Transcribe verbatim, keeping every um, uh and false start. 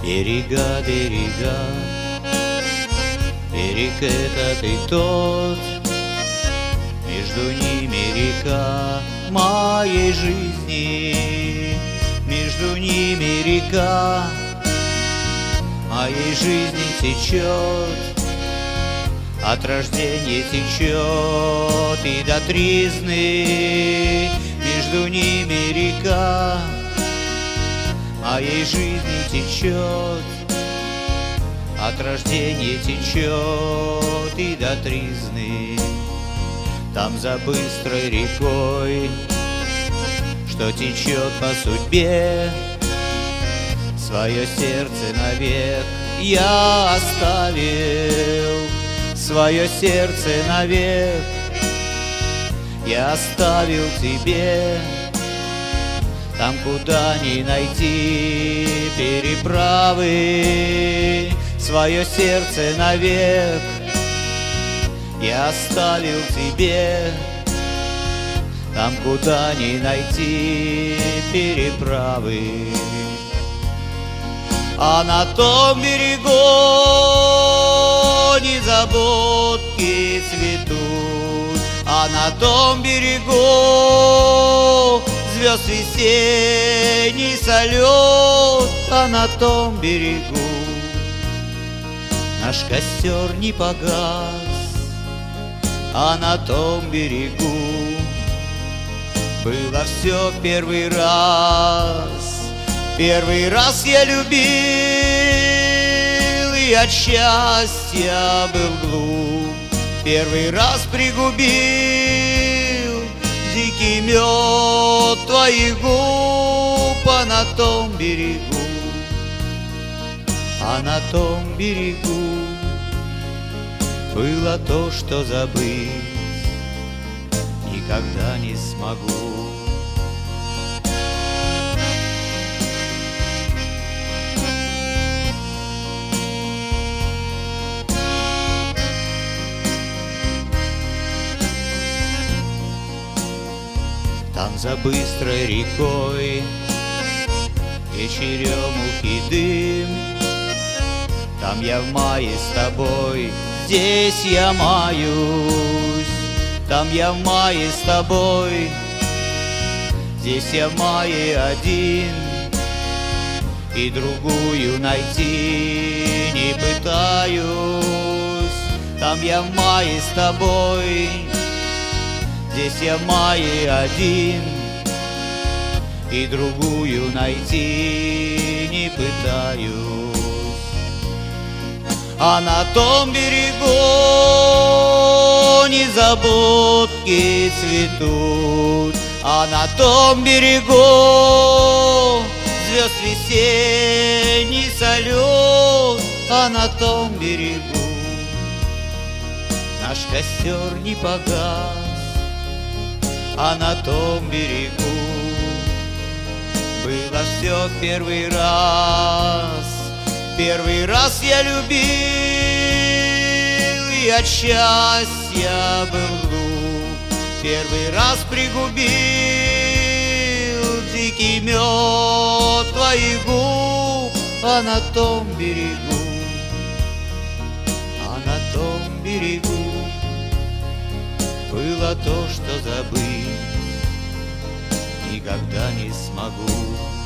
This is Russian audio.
Берега, берега, берег этот и тот, между ними река моей жизни, между ними река моей жизни течет, от рождения течет и до тризны, между ними река моей жизни течет, от рождения течет и до тризны. Там за быстрой рекой, что течет по судьбе, свое сердце навек я оставил, свое сердце навек я оставил тебе. Там, куда не найти переправы, свое сердце навек я оставил тебе. Там, куда не найти переправы. А на том берегу незабудки цветут, а на том берегу звезд весенний салют, а на том берегу наш костер не погас, а на том берегу было все в первый раз. Первый раз я любил и от счастья был глуп, первый раз пригубил дикий мед твоих губ, а на том берегу, а на том берегу было то, что забыть никогда не смогу. Там за быстрой рекой, где черемухи дым, там я в мае с тобой, здесь я маюсь. Там я в мае с тобой, здесь я в мае один, и другую найти не пытаюсь. Там я в мае с тобой, здесь я в мае один, и другую найти не пытаюсь. А на том берегу незабудки цветут, а на том берегу звезд весенний салют, а на том берегу наш костер не погас, а на том берегу было все в первый раз. Первый раз я любил и от счастья был глуп, первый раз пригубил дикий мед твоих губ, а на том берегу, а на том берегу было то, что забыть никогда не смогу.